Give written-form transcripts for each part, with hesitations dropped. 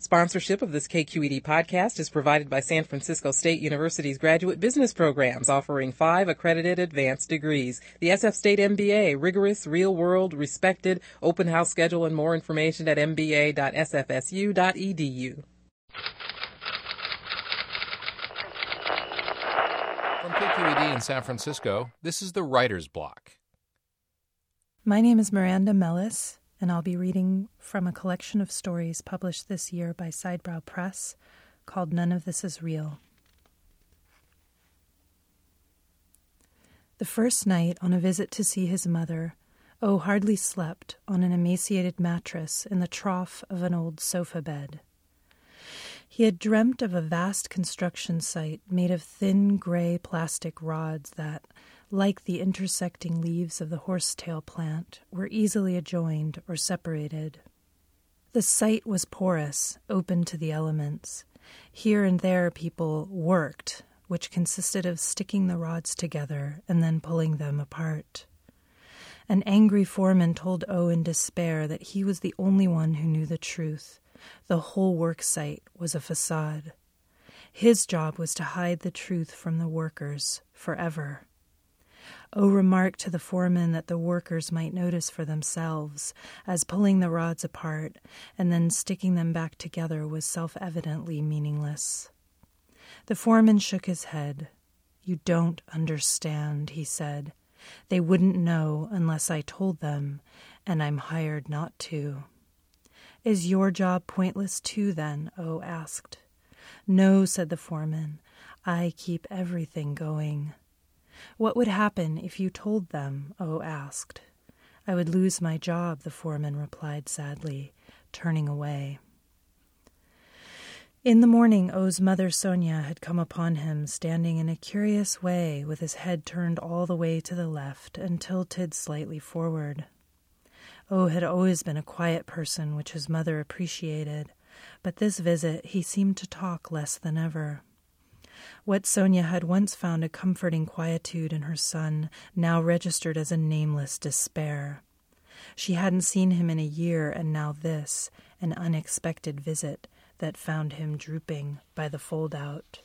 Sponsorship of this KQED podcast is provided by San Francisco State University's graduate business programs, offering 5 accredited advanced degrees. The SF State MBA, rigorous, real-world, respected, open house schedule, and more information at mba.sfsu.edu. From KQED in San Francisco, this is the Writer's Block. My name is Miranda Mellis, and I'll be reading from a collection of stories published this year by Sidebrow Press called None of This Is Real. The first night on a visit to see his mother, O hardly slept on an emaciated mattress in the trough of an old sofa bed. He had dreamt of a vast construction site made of thin gray plastic rods that, like the intersecting leaves of the horsetail plant, were easily adjoined or separated. The site was porous, open to the elements. Here and there people worked, which consisted of sticking the rods together and then pulling them apart. An angry foreman told O in despair that he was the only one who knew the truth. The whole work site was a facade. His job was to hide the truth from the workers forever. O remarked to the foreman that the workers might notice for themselves, as pulling the rods apart and then sticking them back together was self-evidently meaningless. The foreman shook his head. "You don't understand," he said. "They wouldn't know unless I told them, and I'm hired not to." "Is your job pointless too, then?" O asked. "No," said the foreman. "I keep everything going." "What would happen if you told them?" O asked. "I would lose my job," the foreman replied sadly, turning away. In the morning, O's mother, Sonia, had come upon him, standing in a curious way, with his head turned all the way to the left and tilted slightly forward. O had always been a quiet person, which his mother appreciated, but this visit he seemed to talk less than ever. What Sonia had once found a comforting quietude in her son now registered as a nameless despair. She hadn't seen him in a year, and now this, an unexpected visit that found him drooping by the fold-out.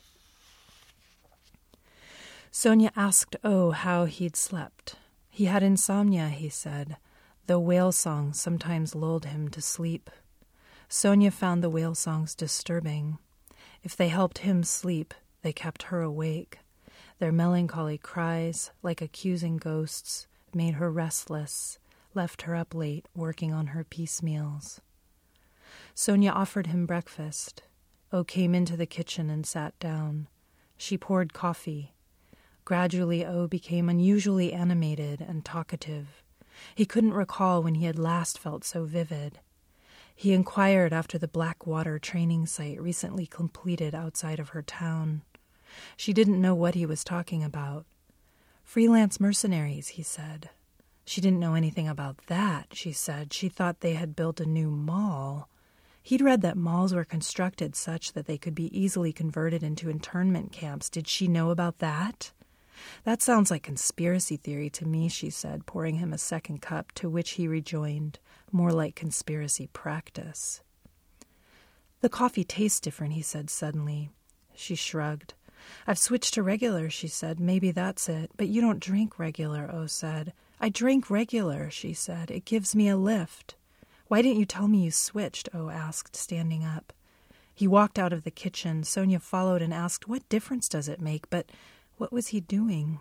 Sonia asked O how he'd slept. He had insomnia, he said, though whale songs sometimes lulled him to sleep. Sonia found the whale songs disturbing. If they helped him sleep, they kept her awake. Their melancholy cries, like accusing ghosts, made her restless, left her up late working on her piecemeals. Sonia offered him breakfast. O came into the kitchen and sat down. She poured coffee. Gradually, O became unusually animated and talkative. He couldn't recall when he had last felt so vivid. He inquired after the Blackwater training site recently completed outside of her town. She didn't know what he was talking about. "Freelance mercenaries," he said. She didn't know anything about that, she said. She thought they had built a new mall. He'd read that malls were constructed such that they could be easily converted into internment camps. Did she know about that? "That sounds like conspiracy theory to me," she said, pouring him a second cup, to which he rejoined, "More like conspiracy practice." "The coffee tastes different," he said suddenly. She shrugged. "I've switched to regular," she said. "Maybe that's it. But you don't drink regular," O said. "I drink regular," she said. "It gives me a lift." "Why didn't you tell me you switched?" O asked, standing up. He walked out of the kitchen. Sonia followed and asked, "What difference does it make?" But what was he doing?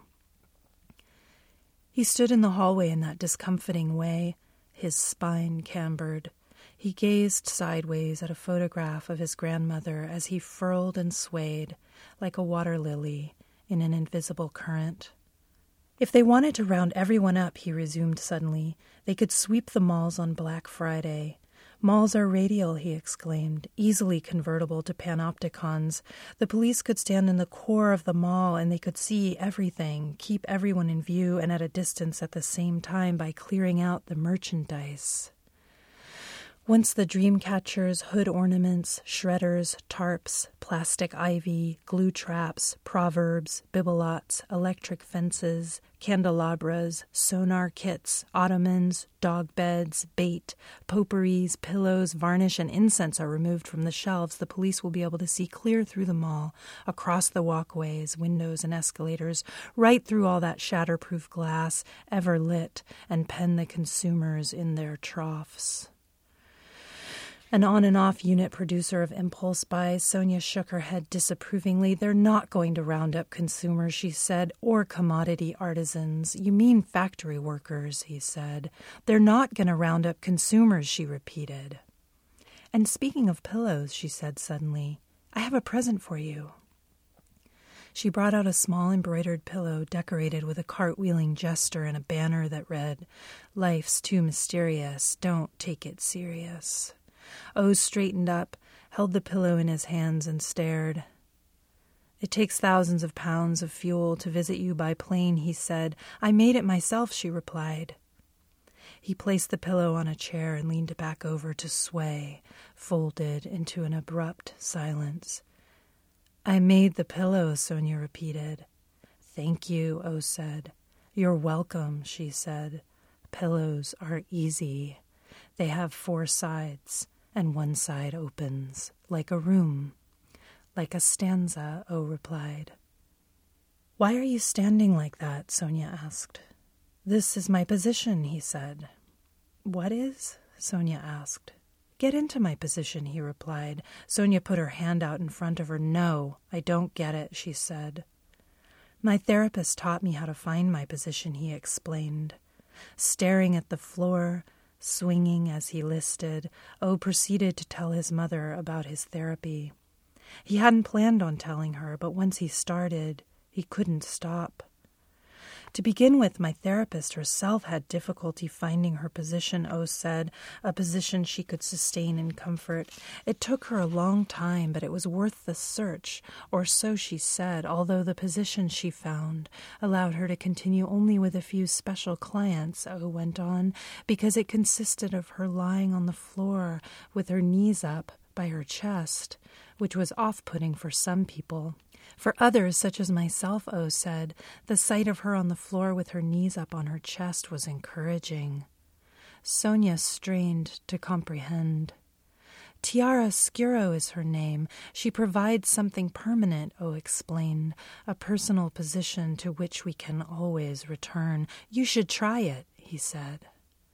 He stood in the hallway in that discomfiting way, his spine cambered. He gazed sideways at a photograph of his grandmother as he furled and swayed, like a water lily, in an invisible current. "If they wanted to round everyone up," he resumed suddenly, "they could sweep the malls on Black Friday. Malls are radial," he exclaimed, "easily convertible to panopticons. The police could stand in the core of the mall and they could see everything, keep everyone in view and at a distance at the same time by clearing out the merchandise." Once the dream catchers, hood ornaments, shredders, tarps, plastic ivy, glue traps, proverbs, bibelots, electric fences, candelabras, sonar kits, ottomans, dog beds, bait, potpourris, pillows, varnish, and incense are removed from the shelves, the police will be able to see clear through the mall, across the walkways, windows, and escalators, right through all that shatterproof glass, ever lit, and pen the consumers in their troughs. An on-and-off unit producer of impulse buys, Sonia shook her head disapprovingly. They're not going to round up consumers, she said, or commodity artisans. You mean factory workers, he said. They're not going to round up consumers, she repeated. And speaking of pillows, she said suddenly, I have a present for you. She brought out a small embroidered pillow decorated with a cartwheeling jester and a banner that read, Life's too mysterious, don't take it serious. O straightened up, held the pillow in his hands, and stared. It takes thousands of pounds of fuel to visit you by plane, he said. I made it myself, she replied. He placed the pillow on a chair and leaned back over to sway, folded into an abrupt silence. I made the pillow, Sonia repeated. Thank you, O said. You're welcome, she said. Pillows are easy. They have 4 sides, and one side opens, like a room. Like a stanza, O replied. Why are you standing like that? Sonia asked. This is my position, he said. What is? Sonia asked. Get into my position, he replied. Sonia put her hand out in front of her. No, I don't get it, she said. My therapist taught me how to find my position, he explained. Staring at the floor, swinging as he listed, O proceeded to tell his mother about his therapy. He hadn't planned on telling her, but once he started, he couldn't stop. To begin with, my therapist herself had difficulty finding her position, O said, a position she could sustain in comfort. It took her a long time, but it was worth the search, or so she said, although the position she found allowed her to continue only with a few special clients, O went on, because it consisted of her lying on the floor with her knees up by her chest, which was off-putting for some people. For others, such as myself, O said, the sight of her on the floor with her knees up on her chest was encouraging. Sonia strained to comprehend. Chiaroscuro is her name. She provides something permanent, O explained, a personal position to which we can always return. You should try it, he said.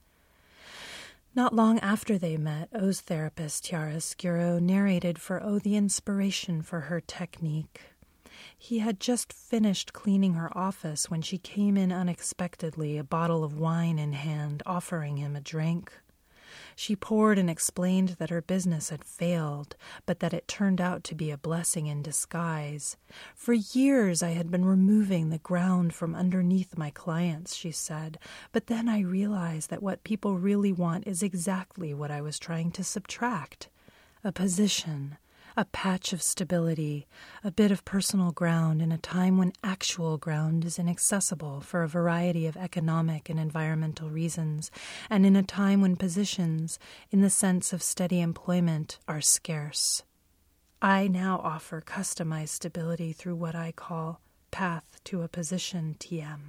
Not long after they met, O's therapist, Chiaroscuro, narrated for O the inspiration for her technique. He had just finished cleaning her office when she came in unexpectedly, a bottle of wine in hand, offering him a drink. She poured and explained that her business had failed, but that it turned out to be a blessing in disguise. For years I had been removing the ground from underneath my clients, she said, but then I realized that what people really want is exactly what I was trying to subtract. A position, a patch of stability, a bit of personal ground in a time when actual ground is inaccessible for a variety of economic and environmental reasons, and in a time when positions, in the sense of steady employment, are scarce. I now offer customized stability through what I call Path to a Position TM.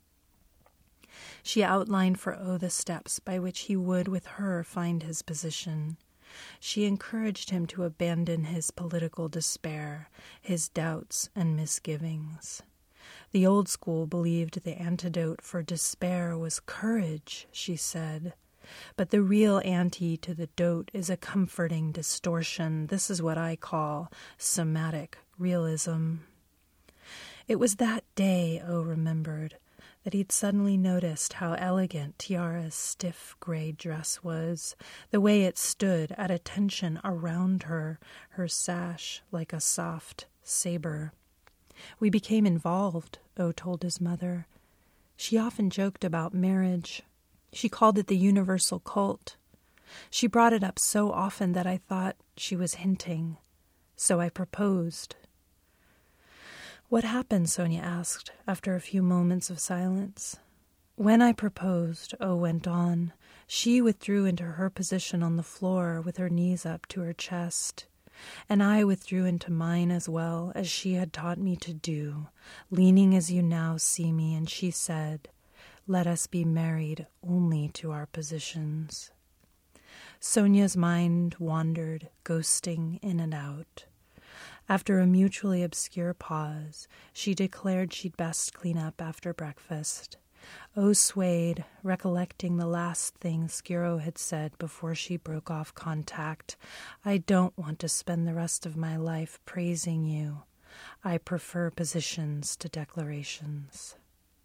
She outlined for O the steps by which he would, with her, find his position. She encouraged him to abandon his political despair, his doubts and misgivings. The old school believed the antidote for despair was courage, she said. But the real ante to the dote is a comforting distortion. This is what I call somatic realism. It was that day, O remembered, that he'd suddenly noticed how elegant Tiara's stiff gray dress was, the way it stood at attention around her, her sash like a soft saber. We became involved, O told his mother. She often joked about marriage. She called it the universal cult. She brought it up so often that I thought she was hinting. So I proposed. What happened? Sonia asked, after a few moments of silence. When I proposed, O went on, She withdrew into her position on the floor with her knees up to her chest, and I withdrew into mine as well, as she had taught me to do, leaning as you now see me, and she said, "Let us be married only to our positions." Sonia's mind wandered, ghosting in and out. After a mutually obscure pause, she declared she'd best clean up after breakfast. O swayed, recollecting the last thing Skiro had said before she broke off contact. "I don't want to spend the rest of my life praising you. I prefer positions to declarations."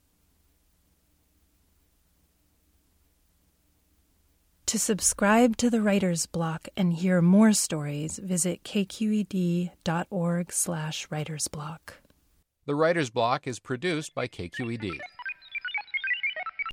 To subscribe to the Writer's Block and hear more stories, visit kqed.org/writersblock. The Writer's Block is produced by KQED.